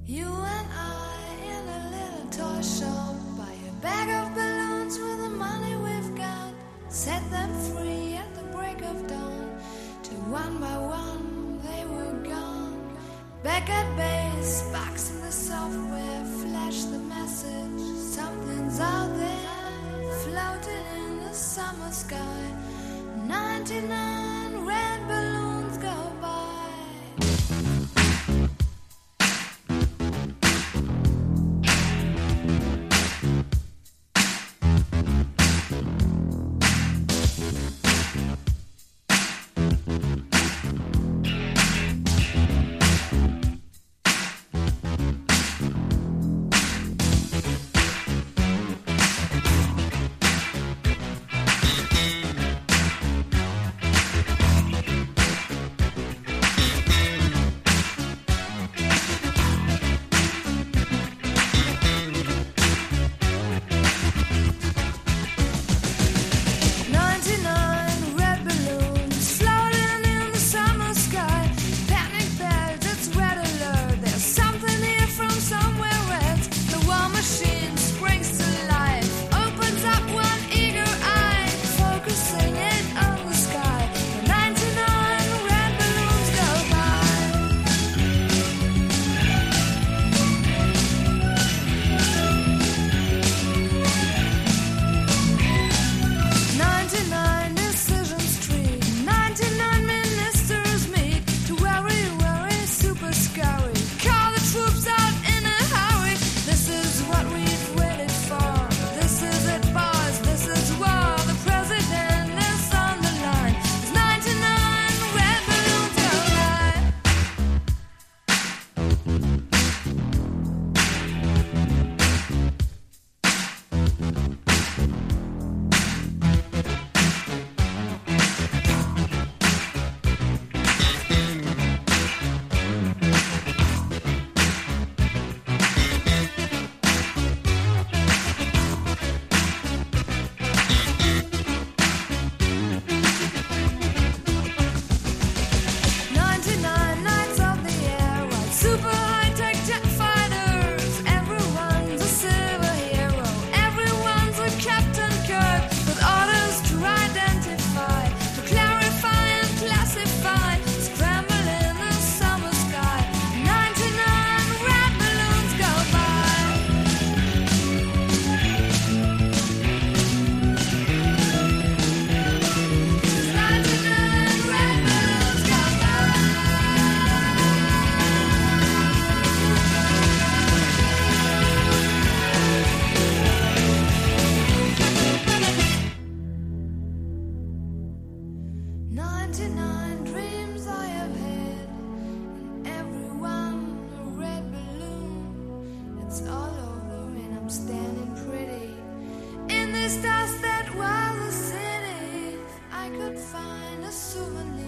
You and I in a little toy shop, buy a bag of balloons with the money we've got, set them free at the break of dawn, till one by one they were gone. Back at base, box in the software, flash the message, something's out there, floating in the summer sky. 99 red balloons go by. Dust that was a city, I could find a souvenir.